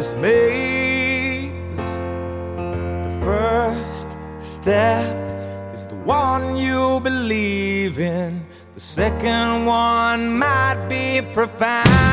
this maze. The first step is the one you believe in. The second one might be profound.